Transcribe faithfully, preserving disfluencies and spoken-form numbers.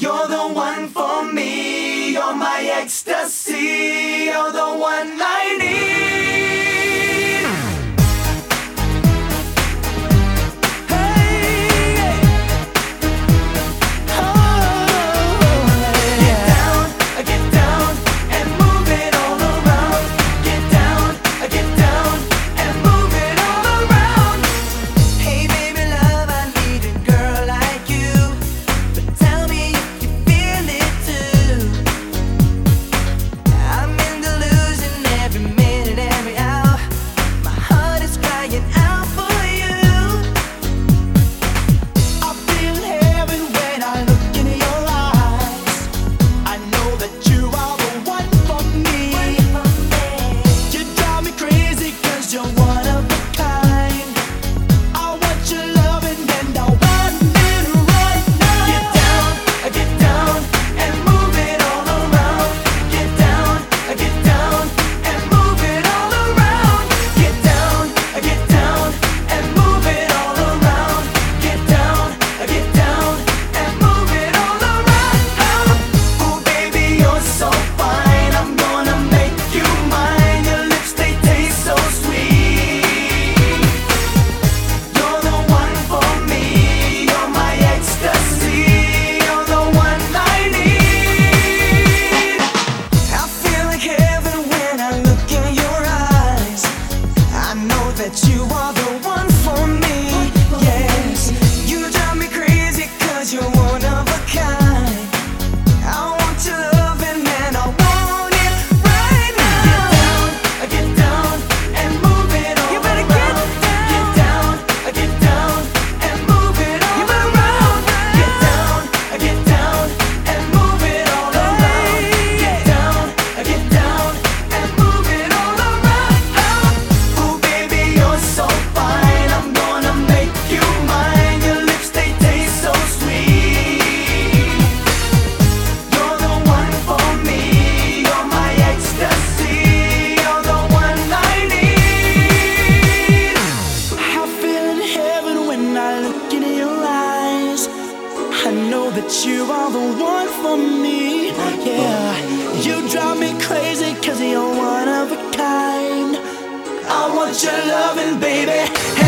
You're the one for me, you're my ecstasy, you're the one I need. That you are the one for me, yes. You drive me crazy cause you're one of a kind. I want your loving and I want it right now. Get down, get down and move it all. You better get down. Get down, get down and move it all. You better around. Get down, get down and move it all around. Get down, get down and move it all around. Ooh baby, you're so fine, I'm gonna make you mine. Your lips, they taste so sweet. You're the one for me, you're my ecstasy, you're the one I need. I feel in heaven when I look into your eyes. I know that you are the one for me, yeah. You drive me crazy cause you're one of a kind. I want your loving, baby.